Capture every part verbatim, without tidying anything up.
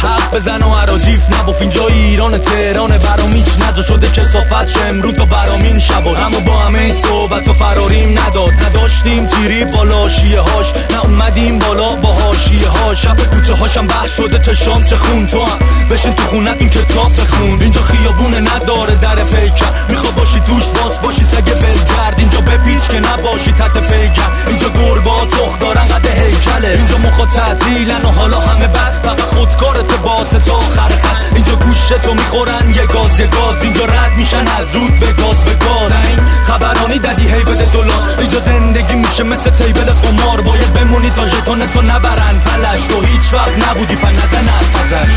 حق بزن و عراجیف نباف. اینجا ایران تهران برام هیچ نجا شده کسافت شه امروز تا برامین شبا. اما با همه این صحبت و فراریم نداد، نداشتیم تیری بالا شیه هاش، نه اومدیم بالا با حاشیه ها. شب کوچه هاشم بخش شده چشام چه خون. تو هم بشین تو خونت این کتاب بخون. اینجا خیابونه نداره در پیکر، میخوا باشی توش باز باشی سگ بلگرد. اینجا بپیچ که نباشی تحت پیکر، اینجا گربه ها تخ دارن قد هیکله. اینجا مخا تعطیلن و حالا همه بد، فقط خودکارت باته تا آخر خط. اینجا گوشتو میخورن یه گاز یه گاز، اینجا رد میشن از رود به گاز به گاز. این خبرانی دادی هی بده دلار، اینجا زندگی میشه مثل تیبل قمار. باید بمونی تا ژتونتو نبرن پلش، تو هیچ وقت نبودی پس نزن از پزش.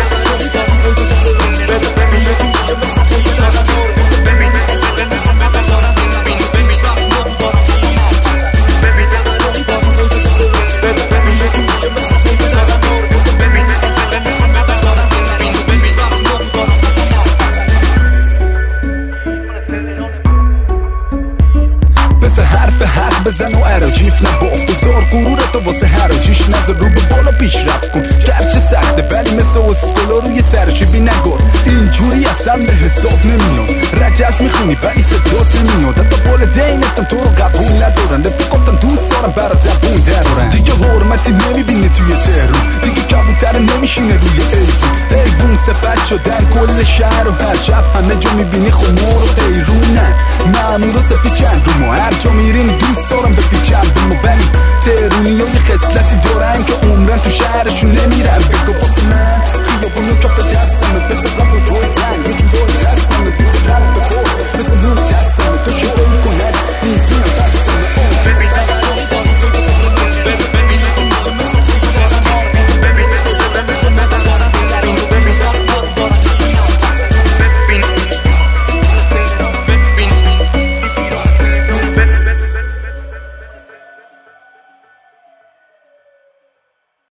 حرف حق بزن و عراجیف نباف. بزار غرورتو واسه حراجیش نذار، رو به بالا پیشرفت کن گرچه سخته ولی مثل اسکولا روی سرشیبی نگار. اینجوری اصلا به حساب نمیاد، رجز میخونی ولی صدات نمیاد. حتی بال دینتم تو رو قبول ندارن، رفیقاتم دوست دارم برات زبون درارن. دیگه حرمتی نمیبینی توی تهرون، دیگه کبوتر نمیشینه روی ایفون. ایفون سفر شدن کل شهر و هر شب همه جا میبینی خمار و قیرونن. مامور و سفی چند رو ما هر جا میریم دوست دارم به